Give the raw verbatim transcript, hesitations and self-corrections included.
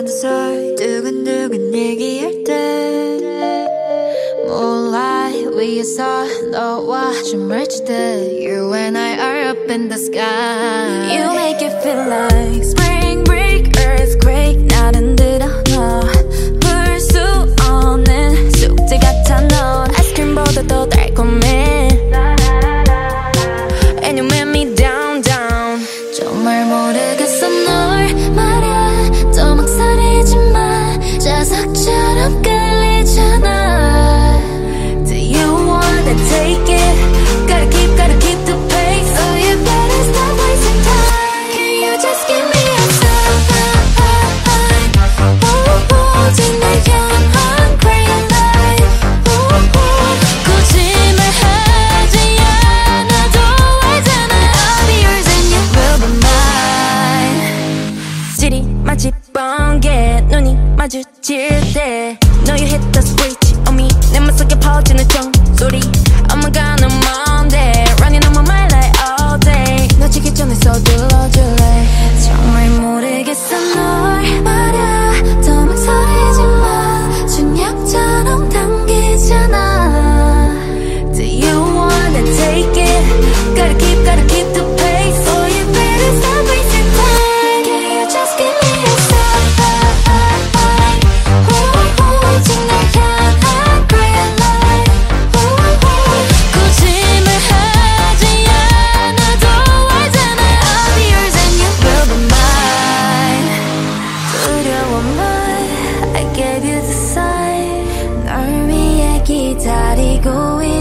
설 두근두근 얘기할 때 moonlight 위에서 너와 춤을 추듯 You and I are up in the sky You make it feel like spring break, earthquake 나는 들어 너 풀 수 없는 숙제 같아 넌 아이스크림보다 더 달콤해 And you make me down down 정말 모르겠어 널 말야 또 망설이지 마 자석처럼 끌리잖아 Do you wanna take it? Gotta keep, gotta keep the pace So you better stop wasting time Can you just give me a sign 오직 날 향한 green light 거짓말하지 않아도 알잖아 I'll be yours and you will be mine 질이 마치 번개 눈이 마주칠 때 No you hit the switch on me 내 맘속에 퍼지는 종소리 Oh my god I'm on there Running on my mind like all day 놓치기 전에 서둘러줄래 정말 모르겠어 널 말야 더 망설이지 마 중력처럼 당기잖아 Do you wanna take it? Gotta keep, gotta keep the pace So you better stop wasting time Can you just give me a sign 오직 날 향한 green light 거짓말하지 않아도 알잖아 I'll be yours and you will be mine 두려워 말 I gave you the sign 널 위해 기다리고 있